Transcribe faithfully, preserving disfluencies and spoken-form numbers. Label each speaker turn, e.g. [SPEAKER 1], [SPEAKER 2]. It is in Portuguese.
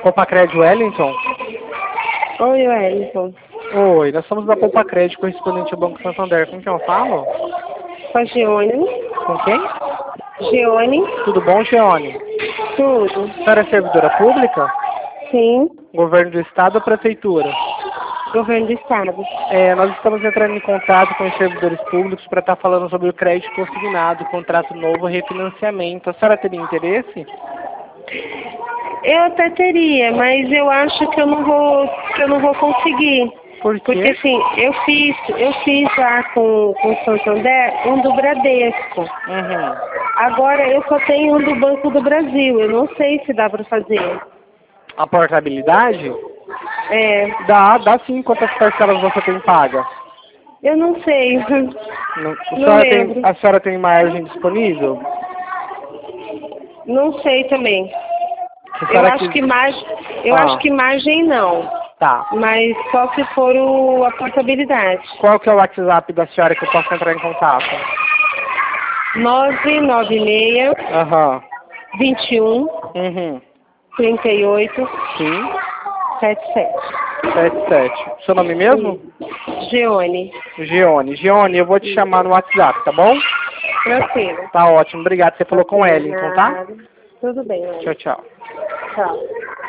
[SPEAKER 1] Compacred Wellington?
[SPEAKER 2] Oi, Wellington.
[SPEAKER 1] Oi, nós somos da Compacred, correspondente ao Banco Santander. Com quem eu falo?
[SPEAKER 2] Com a Geone.
[SPEAKER 1] Com quem?
[SPEAKER 2] Geone.
[SPEAKER 1] Tudo bom, Geone?
[SPEAKER 2] Tudo.
[SPEAKER 1] A senhora é servidora pública?
[SPEAKER 2] Sim.
[SPEAKER 1] Governo do Estado ou Prefeitura?
[SPEAKER 2] Governo do Estado.
[SPEAKER 1] É, nós estamos entrando em contato com os servidores públicos para estar falando sobre o crédito consignado, contrato novo e refinanciamento. A senhora teria interesse?
[SPEAKER 2] Eu até teria, mas eu acho que eu não vou, que eu não vou conseguir.
[SPEAKER 1] Por quê?
[SPEAKER 2] Porque assim, eu fiz, eu fiz lá com, com o Santander um do Bradesco.
[SPEAKER 1] Uhum.
[SPEAKER 2] Agora eu só tenho um do Banco do Brasil. Eu não sei se dá para fazer.
[SPEAKER 1] A portabilidade?
[SPEAKER 2] É,
[SPEAKER 1] Dá, dá sim. Quantas parcelas você tem paga?
[SPEAKER 2] eu não sei.
[SPEAKER 1] Não, a,
[SPEAKER 2] Não
[SPEAKER 1] senhora tem,
[SPEAKER 2] lembro.
[SPEAKER 1] a senhora tem margem disponível?
[SPEAKER 2] Não sei também.
[SPEAKER 1] Se a
[SPEAKER 2] Eu
[SPEAKER 1] senhora
[SPEAKER 2] acho
[SPEAKER 1] quis-
[SPEAKER 2] que margem, eu
[SPEAKER 1] Ah.
[SPEAKER 2] acho que margem não.
[SPEAKER 1] Tá.
[SPEAKER 2] Mas só se for o, a portabilidade.
[SPEAKER 1] Qual que é o WhatsApp da senhora que eu posso entrar em contato?
[SPEAKER 2] nove nove seis,
[SPEAKER 1] Aham.
[SPEAKER 2] vinte e um,
[SPEAKER 1] Uhum.
[SPEAKER 2] trinta e oito,
[SPEAKER 1] Sim.
[SPEAKER 2] setenta e sete.
[SPEAKER 1] sete sete. Seu nome mesmo?
[SPEAKER 2] Geone.
[SPEAKER 1] Gione. Gione, eu vou te chamar no WhatsApp, tá bom?
[SPEAKER 2] Tranquilo.
[SPEAKER 1] Tá ótimo. Obrigado. Você falou com ela, então, tá?
[SPEAKER 2] Nada. Tudo bem,
[SPEAKER 1] Tchau,
[SPEAKER 2] Wellington.
[SPEAKER 1] tchau.
[SPEAKER 2] Tchau.